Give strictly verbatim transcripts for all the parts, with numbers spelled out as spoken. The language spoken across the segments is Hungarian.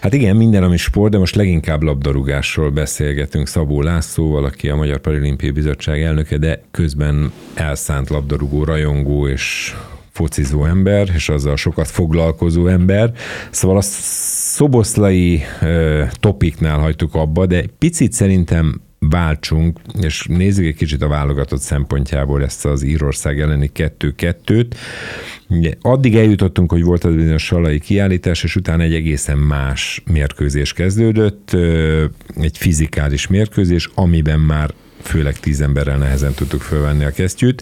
Hát igen, minden, ami sport, de most leginkább labdarúgásról beszélgetünk Szabó Lászlóval, aki a Magyar Paralimpiai Bizottság elnöke, de közben elszánt labdarúgó, rajongó és focizó ember, és azzal sokat foglalkozó ember. Szóval a szoboszlai uh, topiknál hagytuk abba, de picit szerintem váltsunk, és nézzük egy kicsit a válogatott szempontjából ezt az Írország elleni kettő-kettőt. Addig eljutottunk, hogy volt az bizonyos salai kiállítás, és utána egy egészen más mérkőzés kezdődött, egy fizikális mérkőzés, amiben már főleg tíz emberrel nehezen tudtuk fölvenni a kesztyűt,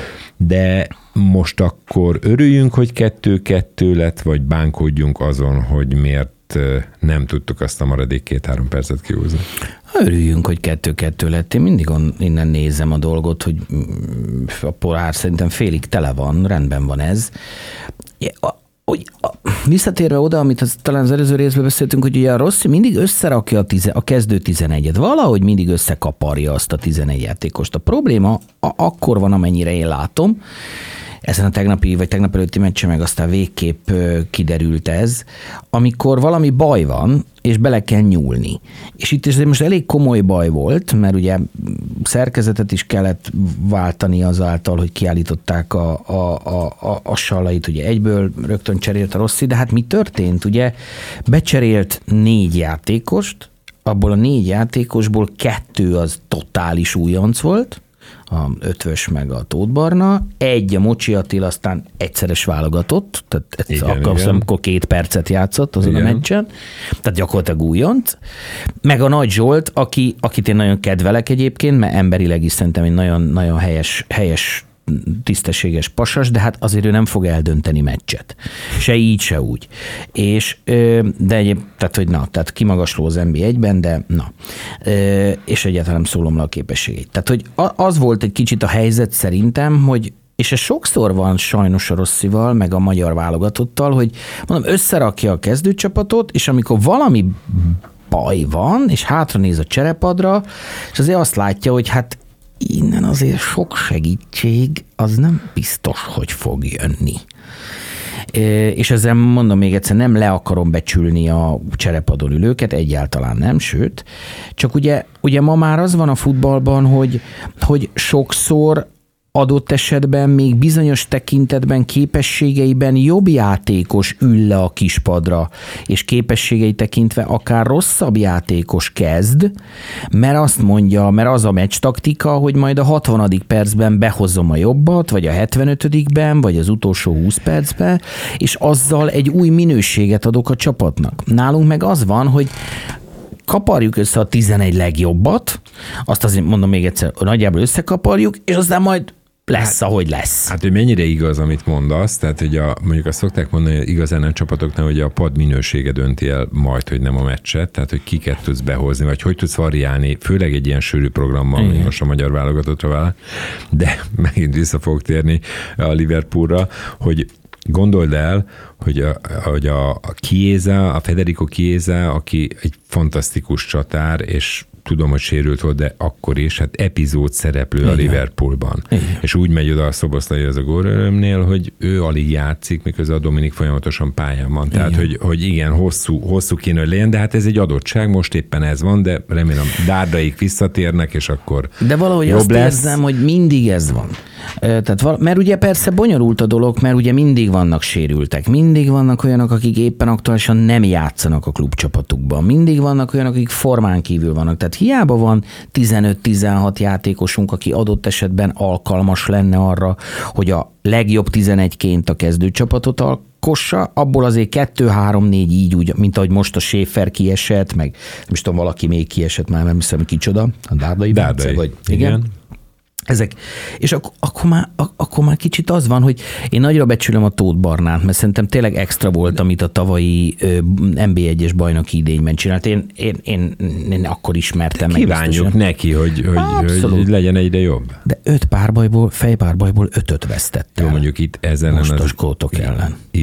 de most akkor örüljünk, hogy kettő-kettő lett, vagy bánkodjunk azon, hogy miért nem tudtuk azt a maradék két-három percet kihúzni. Örüljünk, hogy kettő-kettő lett. Én mindig on, innen nézem a dolgot, hogy a pohár szerintem félig tele van, rendben van ez. A, a, a, visszatérve oda, amit az, talán az előző részben beszéltünk, hogy ugye a Rossi mindig összerakja a, tize, a kezdő tizenegyet. Valahogy mindig összekaparja azt a tizenegy játékost. A probléma a, akkor van, amennyire én látom, ezen a tegnapi vagy tegnap előtti meccsen meg aztán végképp kiderült ez, amikor valami baj van, és bele kell nyúlni. És itt is most elég komoly baj volt, mert ugye szerkezetet is kellett váltani azáltal, hogy kiállították a, a, a, a, a Sallait, ugye egyből rögtön cserélt a Rossi, de hát mi történt? Ugye becserélt négy játékost, abból a négy játékosból kettő az totális újonc volt, a ötvös meg a Tóth Barna, egy a Mocsi Attila, aztán egyszeres válogatott, tehát igen, akkor, igen. akkor két percet játszott azon igen. a meccsen, tehát gyakorlatilag újonc, meg a Nagy Zsolt, aki, akit én nagyon kedvelek egyébként, mert emberileg is szerintem egy nagyon, nagyon helyes, helyes tisztességes pasas, de hát azért ő nem fog eldönteni meccset. Se így, se úgy. És, de egyéb, tehát, hogy na, tehát kimagasló az en bé egyben, de na. És egyáltalán nem szólom le a képességét. Tehát, hogy az volt egy kicsit a helyzet szerintem, hogy és ez sokszor van sajnos a Rossival, meg a magyar válogatottal, hogy mondom, összerakja a kezdőcsapatot, és amikor valami baj van, és hátra néz a cserepadra, és azért azt látja, hogy hát innen azért sok segítség, az nem biztos, hogy fog jönni. És ezzel mondom még egyszer, nem le akarom becsülni a cserepadon ülőket, egyáltalán nem, sőt, csak ugye, ugye ma már az van a futballban, hogy, hogy sokszor adott esetben még bizonyos tekintetben, képességeiben jobb játékos ül le a kispadra, és képességei tekintve akár rosszabb játékos kezd, mert azt mondja, mert az a meccs taktika, hogy majd a hatvanadik percben behozom a jobbat, vagy a hetvenötödikben, vagy az utolsó húsz percben, és azzal egy új minőséget adok a csapatnak. Nálunk meg az van, hogy kaparjuk össze a tizenegy legjobbat, azt azért mondom még egyszer, nagyjából összekaparjuk, és aztán majd lesz, hát, ahogy lesz. Hát, hogy mennyire igaz, amit mondasz, tehát, hogy a, mondjuk azt szokták mondani, hogy igazán nem csapatoknál, hogy a pad minősége dönti el majd, hogy nem a meccset, tehát, hogy kiket tudsz behozni, vagy hogy tudsz variálni, főleg egy ilyen sűrű programmal, mint most a magyar válogatottra vált, de megint vissza fogok térni a Liverpoolra, hogy gondold el, hogy a, hogy a, a Chiesa, a Federico Chiesa, aki egy fantasztikus csatár, és tudom, hogy sérült volt, de akkor is, hát epizód szereplő igen. a Liverpoolban. Igen. És úgy megy oda a Szoboszlai az a gólörömnél, hogy ő alig játszik, miközben a Dominik folyamatosan pályán van. Tehát, igen. Hogy, hogy igen, hosszú, hosszú kéne, hogy legyen, de hát ez egy adottság, most éppen ez van, de remélem Dárdaik visszatérnek, és akkor de valahogy jobb azt lesz. Érzem, hogy mindig ez van. Tehát val- mert ugye persze bonyolult a dolog, mert ugye mindig vannak sérültek, mindig vannak olyanok, akik éppen aktuálisan nem játszanak a klubcsapatukban, mindig vannak olyanok, akik formán kívül vannak. Tehát hiába van tizenöt-tizenhat játékosunk, aki adott esetben alkalmas lenne arra, hogy a legjobb tizenegyként a kezdőcsapatot alkossa, abból azért kettő, három, négy így úgy, mint ahogy most a Schäfer kiesett, meg nem is tudom, valaki még kiesett, már nem hiszem, kicsoda, a Dárdai. Dárdai, vagy igen. igen. Ezek, és ak- akkor, már, ak- akkor már kicsit az van, hogy én nagyra becsülöm a Tóth Barnát, mert szerintem tényleg extra volt, amit a tavalyi ö, en bé egyes bajnoki idényben csinált. Én, én, én, én akkor ismertem meg. Kívánjuk neki, hogy, hogy, hogy legyen egyre jobb. De öt párbajból, fejpárbajból ötöt vesztettem. Jó, mondjuk itt ezen most a skótok ellen. Ír.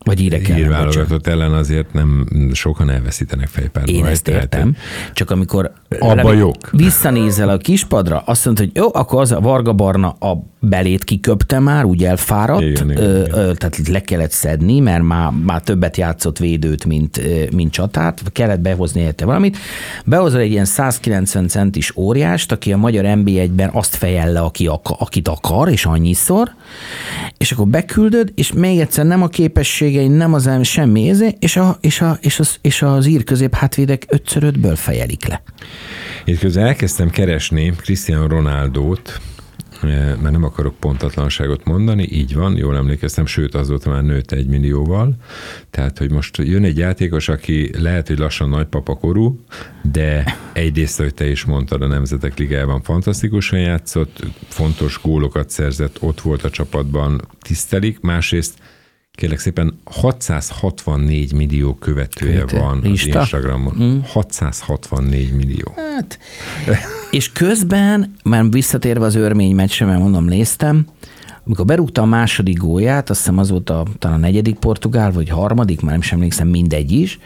Vagy írek ellen. Hírválogatott ellen azért nem sokan elveszítenek fejpárbajt. Én ezt értem. Csak amikor abba jók. Visszanézel a kispadra, azt mondod, hogy jó, akkor az a Varga Barna a belét kiköpte már, úgy elfáradt, igen, igen, ö, igen. Ö, tehát le kellett szedni, mert már, már többet játszott védőt, mint, mint csatárt, kellett behozni érte valamit. Behozol egy ilyen százkilencven centis óriást, aki a magyar en bé egyben azt fejel le, aki, akit akar, és annyiszor, és akkor beküldöd, és még egyszer nem a képességei, nem az elmi, semmi érzé, és, a, és, a, és, az, és az ír közép hátvédek ötször ötből fejelik le. Itt közben elkezdtem keresni Cristiano Ronaldót, mert nem akarok pontatlanságot mondani, így van, jól emlékeztem, sőt azóta már nőtt egy millióval, tehát, hogy most jön egy játékos, aki lehet, hogy lassan nagypapa korú, de egyrészt, hogy te is mondtad, a Nemzetek Ligájában fantasztikusan játszott, fontos gólokat szerzett, ott volt a csapatban, tisztelik, másrészt kérlek szépen hatszázhatvannégy millió követője Követő. van Lista? az Instagramon. Mm. hatszázhatvannégy millió. Hát. És közben, már visszatérve az örmény meccsre, mert mondom, néztem, amikor berúgta a második gólját, azt hiszem az volt a, talán a negyedik portugál, vagy harmadik, már nem sem emlékszem, mindegy is.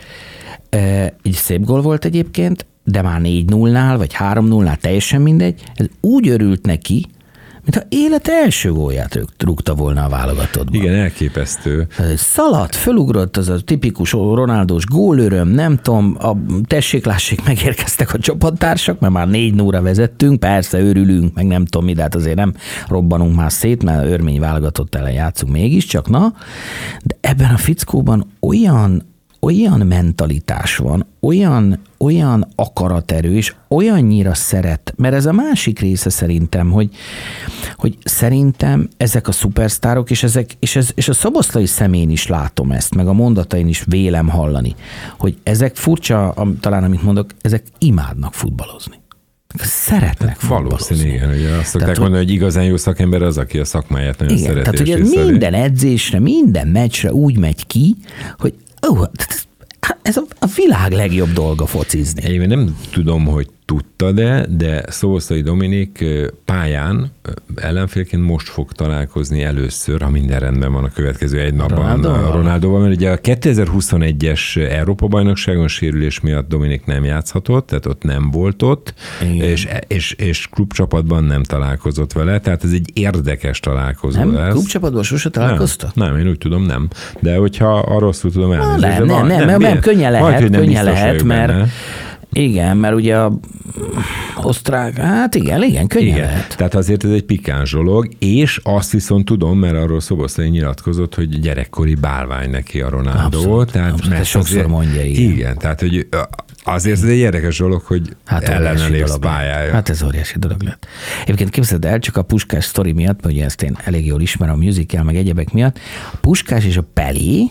Egy szép gól volt egyébként, de már négy nullnál, vagy három nullnál, teljesen mindegy. Ez úgy örült neki, mintha élet első gólját rúgta volna a válogatottban. Igen, elképesztő. Szaladt, fölugrott, az a tipikus Ronaldós gólöröm, nem tudom, a tessék-lássék megérkeztek a csapattársak, mert már négy nullra vezettünk, persze örülünk, meg nem tudom mi, de hát azért nem robbanunk már szét, mert örmény válogatott ellen játszunk mégiscsak, na, de ebben a fickóban olyan olyan mentalitás van, olyan, olyan akaraterő, és olyannyira szeret, mert ez a másik része szerintem, hogy, hogy szerintem ezek a szupersztárok, és, ezek, és, ez, és a Szoboszlai szemén is látom ezt, meg a mondatain is vélem hallani, hogy ezek furcsa, talán amit mondok, ezek imádnak futballozni. Szeretnek futballozni. Valószínű, igen. Ugye azt szokták tehát, mondani, hogy igazán jó szakember az, aki a szakmáját nagyon igen, szereti. Tehát, hogy minden edzésre, minden meccsre úgy megy ki, hogy ó, ez a, a világ legjobb dolga focizni. Én nem tudom, hogy tudta, de, de Szoboszlai Dominik pályán ellenfélként most fog találkozni először, ha minden rendben van a következő egy napban Ronaldo? a Ronaldóval, mert ugye a kétezer-huszonegyes Európa-bajnokságon sérülés miatt Dominik nem játszhatott, tehát ott nem volt ott, és, és, és klubcsapatban nem találkozott vele, tehát ez egy érdekes találkozó nem? lesz. Klubcsapatban sose találkozta? Nem, nem, én úgy tudom, nem. De hogyha rosszul tudom elnézni. Nem, nem, nem, nem, nem, könnyen lehet, könnyen lehet, mert igen, mert ugye a osztrák, hát igen, igen, könnyen igen. lehet. Tehát azért ez egy pikáns dolog, és azt viszont tudom, mert arról Szoboszlai nyilatkozott, hogy gyerekkori bálvány neki a Ronaldo. Abszolút, tehát abszolút, ezt sokszor azért, mondja, igen. Igen, tehát hogy azért ez egy érdekes dolog, hogy hát ellene lépsz pályája. Hát ez óriási dolog lett. Egyébként képzeld el, csak a Puskás sztori miatt, mert ugye ezt én elég jól ismerem a musical, meg egyebek miatt, a Puskás és a Pelé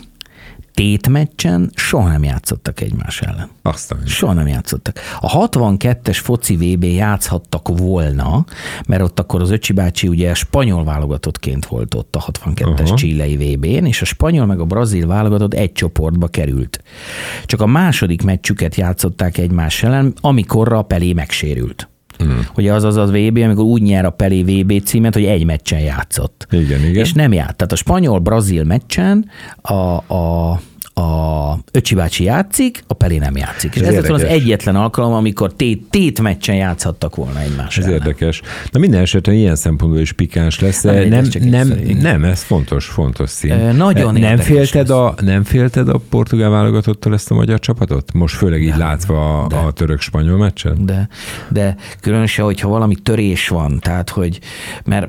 tétmeccsen soha nem játszottak egymás ellen. Aztán. Soha nem játszottak. A hatvankettes foci vé bé játszhattak volna, mert ott akkor az Öcsi bácsi ugye spanyol válogatottként volt ott a hatvankettes uh-huh. chilei vé bén, és a spanyol meg a brazil válogatott egy csoportba került. Csak a második meccsüket játszották egymás ellen, amikorra a Pelé megsérült. Hmm. Ugye az az az vé bé, amikor úgy nyer a Pelé vé bé címet, hogy egy meccsen játszott. Igen, igen. És nem járt. Tehát a spanyol-brazil meccsen a, a, a Öcsi bácsi játszik, a Pelé nem játszik. És ez, ez az egyetlen alkalom, amikor tét, tét meccsen játszhattak volna egymás Ez ellen. érdekes. Na minden esetben ilyen szempontból is pikáns lesz. Nem, nem, nem, nem, ez fontos, fontos szín. E, nagyon nem félted, a, nem félted a portugál válogatottól ezt a magyar csapatot? Most főleg így de, látva de, a török-spanyol meccsen? De, de különösen, hogyha valami törés van, tehát hogy, mert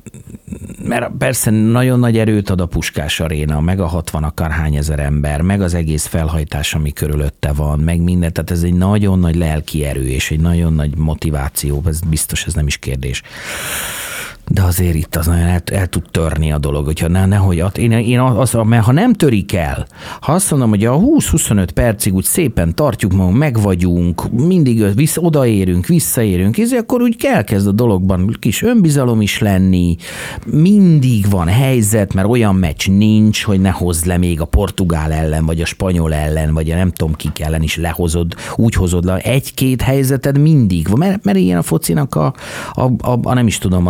mert persze nagyon nagy erőt ad a Puskás aréna, meg a hatvan akárhány ezer ember, meg az egész felhajtás, ami körülötte van, meg minden, tehát ez egy nagyon nagy lelki erő, és egy nagyon nagy motiváció, ez biztos, ez nem is kérdés. De azért itt az nagyon el, el tud törni a dolog, hogyha ne, nehogy, én, én az, mert ha nem törik el, ha azt mondom, hogy a húsz-huszonöt percig úgy szépen tartjuk magunk, megvagyunk, mindig visz, odaérünk, visszaérünk, és akkor úgy elkezd a dologban kis önbizalom is lenni, mindig van helyzet, mert olyan meccs nincs, hogy ne hozd le még a portugál ellen, vagy a spanyol ellen, vagy a nem tudom kik ellen is lehozod, úgy hozod le, egy-két helyzeted mindig van, mert, mert ilyen a focinak a, a, a, a nem is tudom, a, a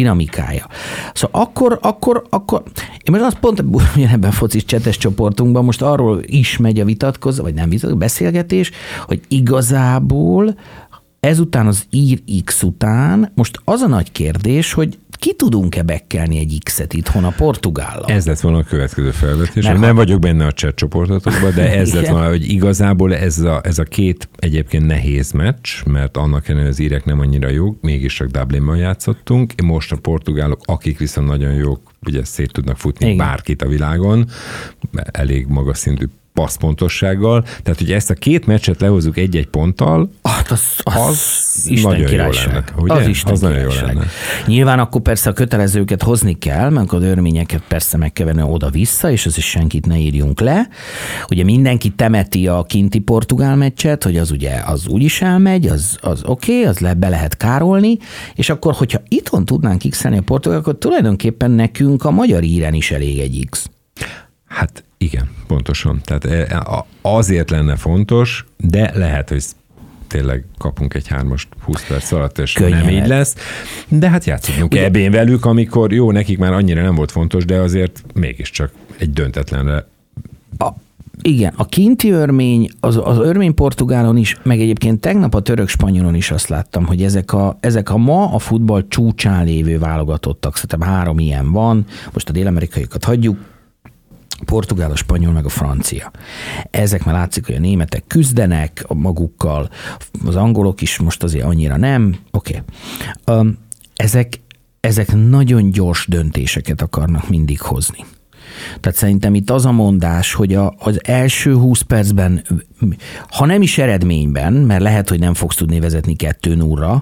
dinamikája. Szóval akkor, akkor, akkor én most azt pont ebben a focis csetes csoportunkban most arról is megy a vitatkozó, vagy nem vitatkozó, beszélgetés, hogy igazából ezután az ír X után most az a nagy kérdés, hogy ki tudunk-e bekkelni egy X-et itthon a Portugállal? Ez lett volna a következő felvetés. Nem ha... vagyok benne a chat csoportotokban, de ez lett volna, hogy igazából ez a, ez a két egyébként nehéz meccs, mert annak ellenére az írek nem annyira jók, mégis csak Dublinban játszottunk. Most a portugálok, akik viszont nagyon jók, ugye szét tudnak futni igen. bárkit a világon, elég magas szintű passzpontossággal. Tehát, hogy ezt a két meccset lehozzuk egy-egy ponttal, hát az, az, az nagyon jó lenne. Ugye? Az Isten az nagyon jó lenne. Nyilván akkor persze a kötelezőket hozni kell, mert az örményeket persze meg kell venni oda-vissza, és az is senkit ne írjunk le. Ugye mindenki temeti a kinti portugál meccset, hogy az ugye az úgyis elmegy, az, az oké, okay, az le, be lehet károlni, és akkor, hogyha itthon tudnánk x-elni a portugál, akkor tulajdonképpen nekünk a magyar íren is elég egy X. Hát igen, pontosan. Tehát azért lenne fontos, de lehet, hogy tényleg kapunk egy hármast húsz perc alatt, és könnyen. Nem így lesz. De hát játszunk ebben velük, amikor jó, nekik már annyira nem volt fontos, de azért mégiscsak egy döntetlenre. A, igen, a kinti örmény, az, az örmény portugálon is, meg egyébként tegnap a török-spanyolon is azt láttam, hogy ezek a, ezek a ma a futball csúcsán lévő válogatottak, szerintem három ilyen van, most a dél-amerikaiakat hagyjuk, a portugál, a spanyol, meg a francia. Ezek már látszik, hogy a németek küzdenek magukkal, az angolok is most azért annyira nem. Oké. Okay. Um, ezek, ezek nagyon gyors döntéseket akarnak mindig hozni. Tehát szerintem itt az a mondás, hogy a, az első húsz percben, ha nem is eredményben, mert lehet, hogy nem fogsz tudni vezetni kettő nullra,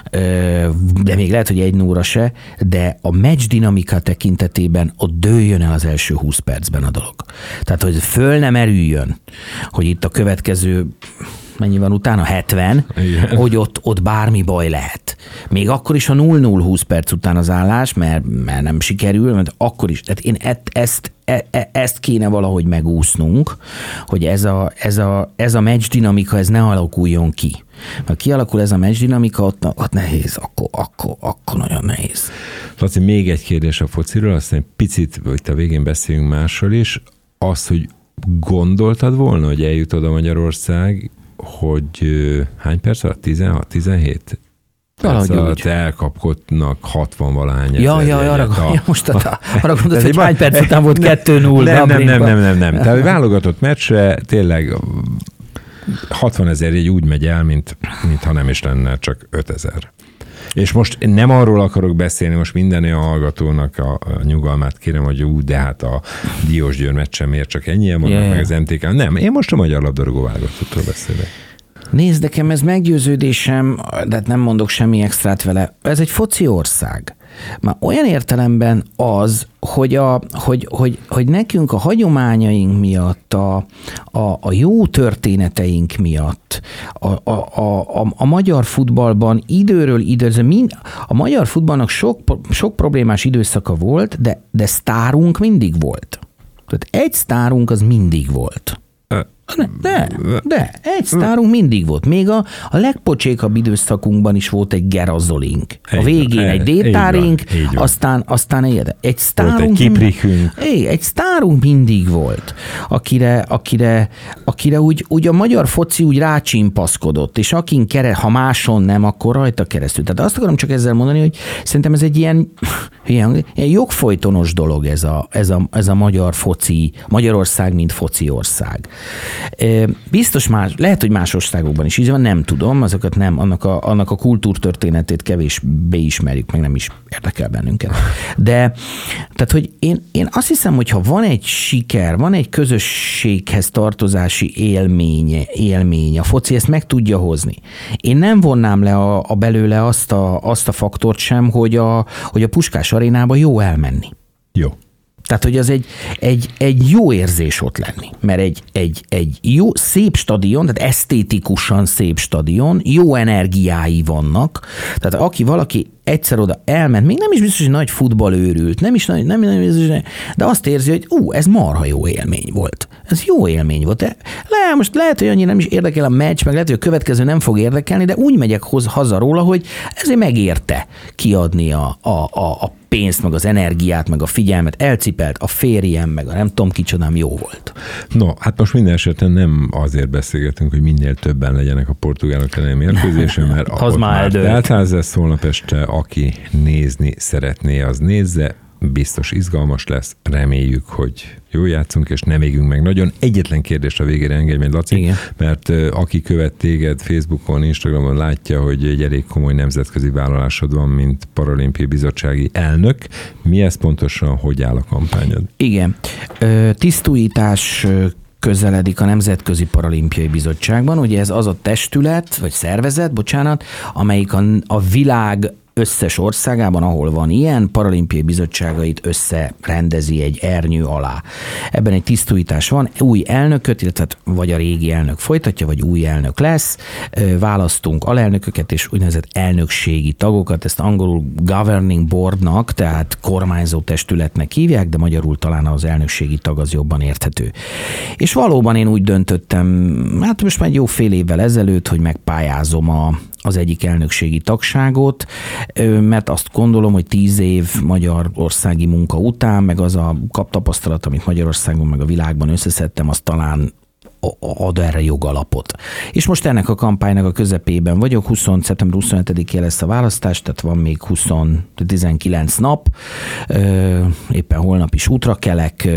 de még lehet, hogy egy nullra se, de a meccs dinamika tekintetében ott dőljön el az első húsz percben a dolog. Tehát, hogy föl nem erüljön, hogy itt a következő mennyi van utána? hetven, igen. Hogy ott, ott bármi baj lehet. Még akkor is a nulla nulla húsz perc után az állás, mert, mert nem sikerül, mert akkor is. Tehát én ezt, ezt, ezt kéne valahogy megúsznunk, hogy ez a, ez a, ez a meccs dinamika, ez ne alakuljon ki. Ha kialakul ez a meccs dinamika, ott, ott nehéz, akkor, akkor, akkor nagyon nehéz. Laci, még egy kérdés a fociról, aztán egy picit, itt a végén beszéljünk másról is. Az, hogy gondoltad volna, hogy eljut oda Magyarország, hogy hány perc alatt? tizenhat tizenhét perc alatt elkapkodnak hatvan valahány ezer. Ja, ja, arra, a, ja, most a, arra gondolod, hogy hány perc után volt kettő nulla. Nem, nem, nem, nem, nem, nem. Tehát válogatott meccsre tényleg hatvan ezer jegy úgy megy el, mint, mint ha nem is lenne csak ötezer. És most nem arról akarok beszélni, most minden olyan hallgatónak a, a nyugalmát kérem, hogy ú, de hát a Diósgyőr meccsen miért csak ennyien vannak yeah. meg az em té ká. Nem, én most a magyar labdarúgó válogatottról beszélek. Nézd, nekem ez meggyőződésem, de hát nem mondok semmi extrát vele. Ez egy foci ország. Már olyan értelemben az, hogy, a, hogy, hogy, hogy nekünk a hagyományaink miatt, a, a, a jó történeteink miatt, a, a, a, a, a magyar futballban időről időre, mind, a magyar futballnak sok, sok problémás időszaka volt, de, de sztárunk mindig volt. Tehát egy sztárunk az mindig volt. De, de, de, egy sztárunk mindig volt. Még a, a legpocsékabb időszakunkban is volt egy Gerazolink. A végén egy Détárink, aztán, aztán egy, egy sztárunk. Volt egy Kiprikünk. Egy, egy sztárunk mindig volt, akire, akire, akire úgy, úgy a magyar foci úgy rácsimpaszkodott, és akin kere, ha máson nem, akkor rajta keresztül. Tehát azt akarom csak ezzel mondani, hogy szerintem ez egy ilyen, ilyen, ilyen jogfolytonos dolog ez a, ez, a, ez a magyar foci, Magyarország, mint foci ország. Biztos más, lehet, hogy más országokban is így van, nem tudom, azokat nem, annak a, annak a kultúrtörténetét kevésbé ismerjük, meg nem is érdekel bennünket. De, tehát, hogy én, én azt hiszem, hogy ha van egy siker, van egy közösséghez tartozási élmény, élmény, a foci ezt meg tudja hozni. Én nem vonnám le a, a belőle azt a, azt a faktort sem, hogy a, hogy a Puskás arénába jó elmenni. Jó. Tehát, hogy az egy, egy, egy jó érzés ott lenni, mert egy, egy, egy jó, szép stadion, tehát esztétikusan szép stadion, jó energiái vannak, tehát aki valaki egyszer oda elment, még nem is biztos, hogy nagy futballőrült, nem is nagy, nem, nem biztos, de azt érzi, hogy ú, ez marha jó élmény volt. Ez jó élmény volt. Le, most lehet, hogy annyira nem is érdekel a meccs, meg lehet, hogy a következő nem fog érdekelni, de úgy megyek haza róla, hogy ezért megérte kiadni a, a, a, a pénzt, meg az energiát, meg a figyelmet, elcipelt a férjem, meg a nem tudom kicsodám, jó volt. No, hát most minden esetben nem azért beszélgetünk, hogy minél többen legyenek a portugálok elleni mérkőzésen, mert az már teltház lesz holnap este, aki nézni szeretné, az nézze, biztos izgalmas lesz, reméljük, hogy jól játszunk, és nem égünk meg nagyon. Egyetlen kérdés a végére, engedj meg, Laci, igen. Mert uh, aki követ téged Facebookon, Instagramon, látja, hogy egy elég komoly nemzetközi vállalásod van, mint paralimpiai bizottsági elnök. Mi ez pontosan, hogy áll a kampányod? Igen. Ö, tisztújítás közeledik a Nemzetközi Paralimpiai Bizottságban. Ugye ez az a testület, vagy szervezet, bocsánat, amelyik a, a világ összes országában, ahol van ilyen, paralimpiai bizottságait összerendezi egy ernyő alá. Ebben egy tisztújítás van, új elnököt, illetve vagy a régi elnök folytatja, vagy új elnök lesz, választunk alelnököket és úgynevezett elnökségi tagokat, ezt angolul governing boardnak, tehát kormányzó testületnek hívják, de magyarul talán az elnökségi tag az jobban érthető. És valóban én úgy döntöttem, hát most már egy jó fél évvel ezelőtt, hogy megpályázom a az egyik elnökségi tagságot, mert azt gondolom, hogy tíz év magyarországi munka után, meg az a kaptapasztalat, amit Magyarországon, meg a világban összeszedtem, az talán ad erre jogalapot. És most ennek a kampánynak a közepében vagyok, húsz szeptember huszonhetedikén lesz a választás, tehát van még húsz, tizenkilenc nap, éppen holnap is útra kelek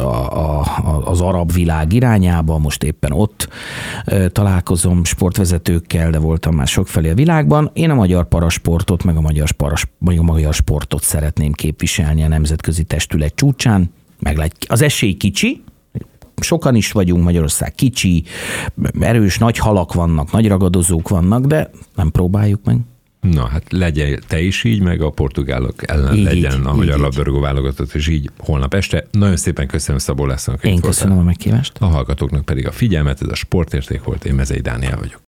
az arab világ irányába, most éppen ott találkozom sportvezetőkkel, de voltam már sokfelé a világban. Én a magyar parasportot, meg a magyar, paras, meg a magyar sportot szeretném képviselni a nemzetközi testület csúcsán. Meglát, az esély kicsi, sokan is vagyunk, Magyarország kicsi, erős, nagy halak vannak, nagy ragadozók vannak, de nem próbáljuk meg. Na, hát legyen te is így, meg a portugálok ellen így, legyen így, a magyar labdarúgó válogatott, és így holnap este. Nagyon szépen köszönöm Szabó Lászlónak. Én köszönöm a meghívást. A hallgatóknak pedig a figyelmet, ez a Sportérték volt, én Mezei Dániel vagyok.